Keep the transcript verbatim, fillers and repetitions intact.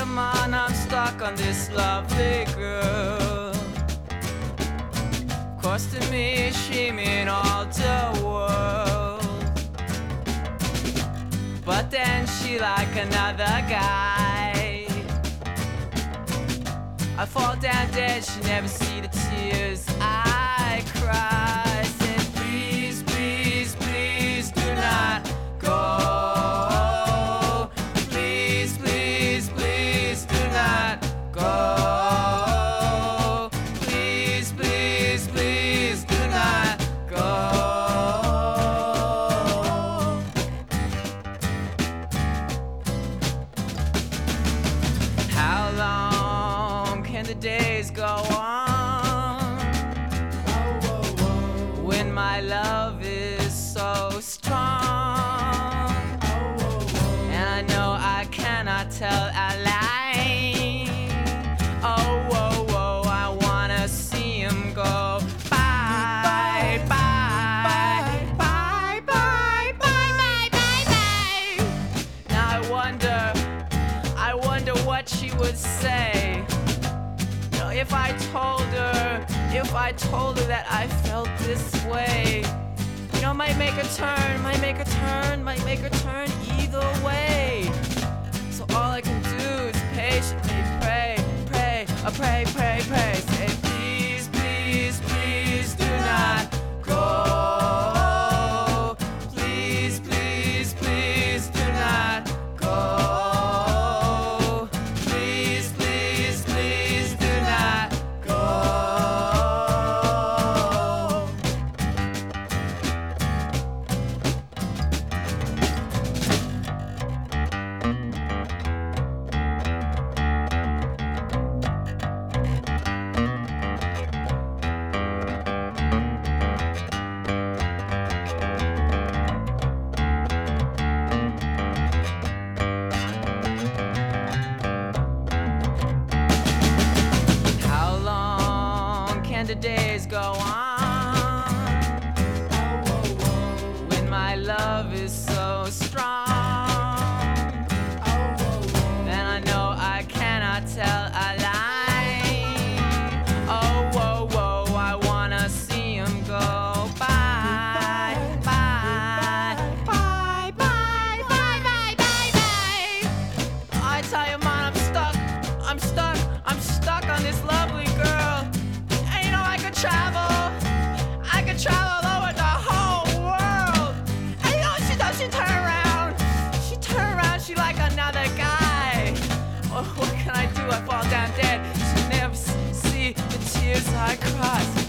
you, man, I'm stuck on this lovely girl. Cause to me, she mean all the world. But then she like another guy. I fall down dead, she never see the tears I cry. Said please, please, please do not go. Please, please, please do not go. Please, please, please do not go. How long can the days go on when my love is so strong? And I know I cannot tell a lie. Oh, whoa, whoa, I wanna see him go. Bye, bye, bye, bye, bye, bye, bye, bye. Now I wonder, I wonder what she would say. You know, if I told her, if I told her that I felt this way. You know, might make a turn, might make a turn, might make a turn either way. So all I can do is patiently pray, pray, I pray, pray, pray. Say please, please, please do not go. Please, please, please do not go. Please, please, please do not go. How long can the days go on when my love is so strong? And I know I cannot tell a lie. Oh, whoa, whoa, I wanna see him go. Bye, bye, bye, bye, bye, bye, bye, bye. I tell you, man, I'm stuck, I'm stuck, I'm stuck on this lovely girl. And you know, I could travel, I could travel over the whole world. And you know what she does? She turn around, she turn around, she like another guy. Oh, what can I do? I fall down dead. She never s- see the tears I cry.